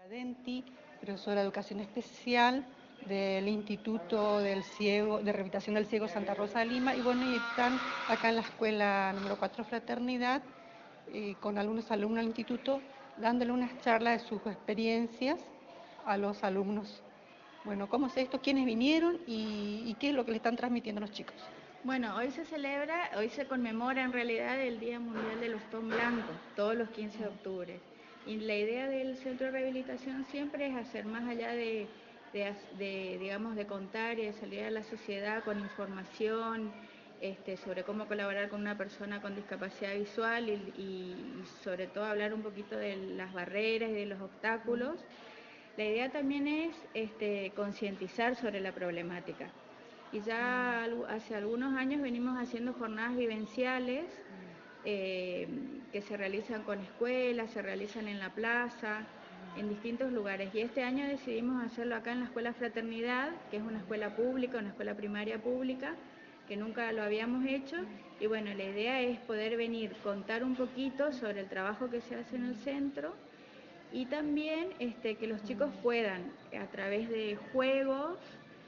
Denti, profesora de Educación Especial del Instituto del Ciego, de Rehabilitación del Ciego Santa Rosa de Lima, y bueno, y están acá en la escuela número 4 Fraternidad, con algunos alumnos del instituto, dándole unas charlas de sus experiencias a los alumnos. Bueno, ¿cómo es esto? ¿Quiénes vinieron y qué es lo que le están transmitiendo a los chicos? Bueno, hoy se conmemora en realidad el Día Mundial del Bastón Blanco, todos los 15 de octubre. Y la idea del centro de rehabilitación siempre es hacer más allá digamos, de contar y de salir a la sociedad con información sobre cómo colaborar con una persona con discapacidad visual y sobre todo hablar un poquito de las barreras y de los obstáculos. La idea también es concientizar sobre la problemática. Y ya hace algunos años venimos haciendo jornadas vivenciales que se realizan con escuelas, se realizan en la plaza, en distintos lugares. Y este año decidimos hacerlo acá en la Escuela Fraternidad, que es una escuela pública, una escuela primaria pública, que nunca lo habíamos hecho. Y bueno, la idea es poder venir, contar un poquito sobre el trabajo que se hace en el centro y también que los chicos puedan, a través de juegos,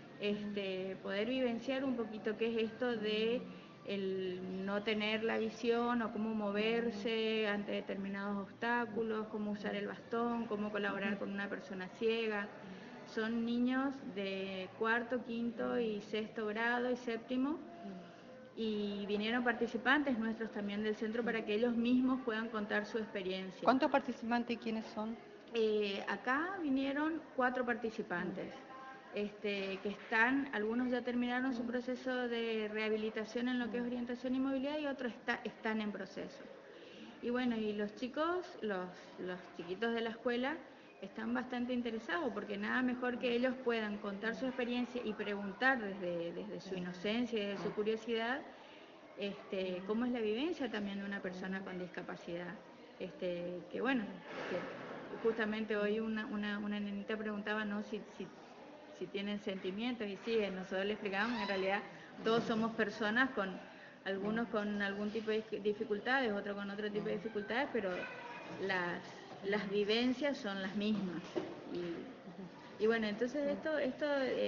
poder vivenciar un poquito qué es esto de el no tener la visión o cómo moverse ante determinados obstáculos, cómo usar el bastón, cómo colaborar con una persona ciega. Son niños de cuarto, quinto y sexto grado y séptimo, y vinieron participantes nuestros también del centro para que ellos mismos puedan contar su experiencia. ¿Cuántos participantes y quiénes son? Acá vinieron 4 participantes. Que algunos ya terminaron su proceso de rehabilitación en lo que es orientación y movilidad y otros están en proceso. Y bueno, y los chicos, los chiquitos de la escuela, están bastante interesados porque nada mejor que ellos puedan contar su experiencia y preguntar desde su inocencia y desde su curiosidad cómo es la vivencia también de una persona con discapacidad. Que bueno, que justamente hoy una nenita preguntaba, ¿no?, si tienen sentimientos, y sí, nosotros le explicamos, en realidad todos somos personas algunos con algún tipo de dificultades, otros con otro tipo de dificultades, pero las vivencias son las mismas. Y bueno, entonces esto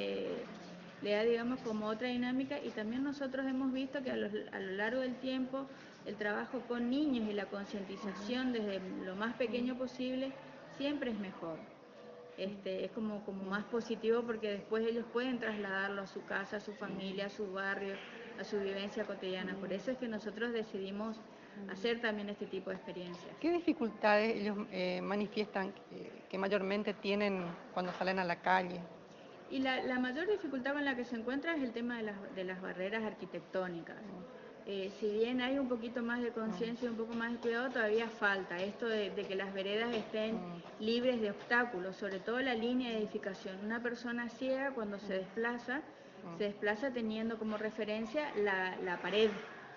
le da, digamos, como otra dinámica, y también nosotros hemos visto que a lo largo del tiempo el trabajo con niños y la concientización desde lo más pequeño posible siempre es mejor. Es como más positivo porque después ellos pueden trasladarlo a su casa, a su familia, a su barrio, a su vivencia cotidiana. Por eso es que nosotros decidimos hacer también este tipo de experiencias. ¿Qué dificultades ellos manifiestan que mayormente tienen cuando salen a la calle? Y la mayor dificultad con la que se encuentra es el tema de las barreras arquitectónicas. Si bien hay un poquito más de conciencia y un poco más de cuidado, todavía falta esto de que las veredas estén libres de obstáculos, sobre todo la línea de edificación. Una persona ciega cuando se desplaza teniendo como referencia la pared.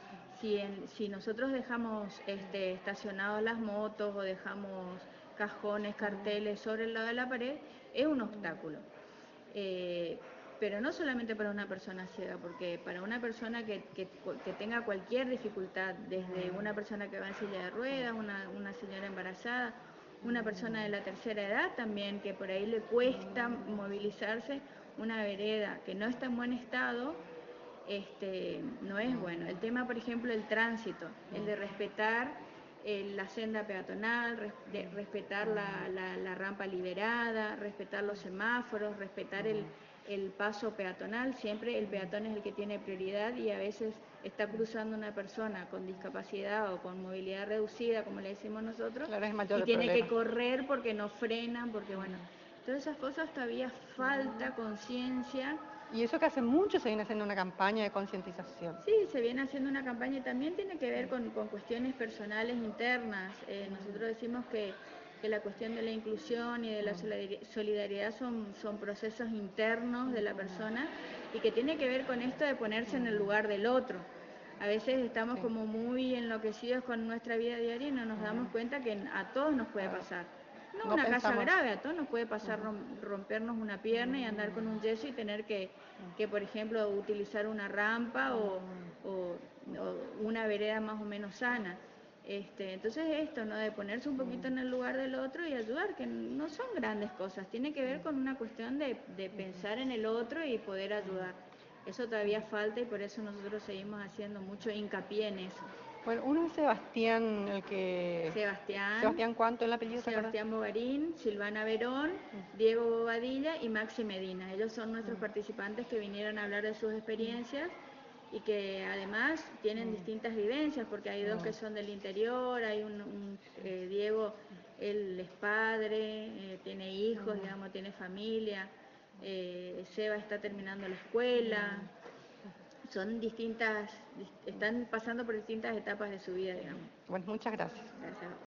Si nosotros dejamos estacionados las motos o dejamos cajones, carteles sobre el lado de la pared, es un obstáculo. Pero no solamente para una persona ciega, porque para una persona que tenga cualquier dificultad, desde una persona que va en silla de ruedas, una señora embarazada, una persona de la tercera edad también, que por ahí le cuesta movilizarse, una vereda que no está en buen estado, no es bueno. El tema, por ejemplo, el tránsito, el de respetar la senda peatonal, respetar la rampa liberada, respetar los semáforos, respetar el paso peatonal. Siempre el peatón es el que tiene prioridad y a veces está cruzando una persona con discapacidad o con movilidad reducida, como le decimos nosotros, Claro, es mayor y el tiene problema. que correr porque no frenan, porque bueno, todas esas cosas todavía falta conciencia. Y eso que hace mucho se viene haciendo una campaña de concientización. Sí, se viene haciendo una campaña y también tiene que ver con cuestiones personales internas. Nosotros decimos que la cuestión de la inclusión y de la solidaridad son procesos internos de la persona y que tiene que ver con esto de ponerse en el lugar del otro. A veces estamos como muy enloquecidos con nuestra vida diaria y no nos damos cuenta que a todos nos puede pasar. No una cosa grave, a todos nos puede pasar rompernos una pierna y andar con un yeso y tener que por ejemplo, utilizar una rampa o una vereda más o menos sana. Entonces esto, ¿no? De ponerse un poquito en el lugar del otro y ayudar, que no son grandes cosas, tiene que ver con una cuestión de pensar en el otro y poder ayudar. Eso todavía falta y por eso nosotros seguimos haciendo mucho hincapié en eso. Bueno, uno es Sebastián, Sebastián, ¿cuánto el apellido? Sebastián Bogarín, Silvana Verón, Diego Bobadilla y Maxi Medina. Ellos son nuestros participantes que vinieron a hablar de sus experiencias y que además tienen distintas vivencias, porque hay dos que son del interior, hay Diego, él es padre, tiene hijos, digamos, tiene familia, Seba está terminando la escuela, son distintas, están pasando por distintas etapas de su vida, digamos. Bueno, muchas gracias. Gracias.